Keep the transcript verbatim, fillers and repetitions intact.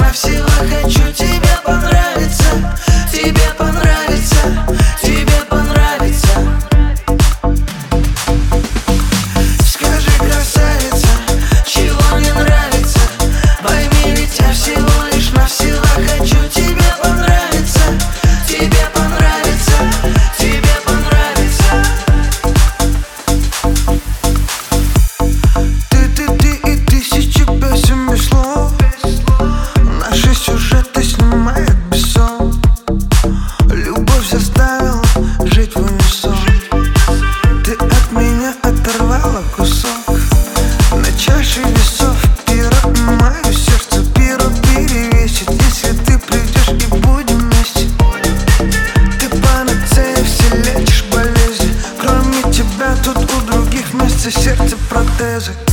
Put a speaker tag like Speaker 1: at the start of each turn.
Speaker 1: навсегда хочу тебе понравиться, тебе понравиться, тебе понравиться. Скажи, красавица, чего не нравится? Пойми, ведь я всего лишь навсегда хочу тебе понравиться, тебе понравится, тебе понравится. Ты, ты, ты и тысячи песен без слов. Наши сюжеты снимает Бессон. Любовь заставила жить в унисон. Ты от меня оторвала кусок. На чаше весов пира, мое сердце пира перевесит, если ты придешь и будем вместе. Ты панацея, все лечишь болезни. Кроме тебя тут у других вместо сердца протезы.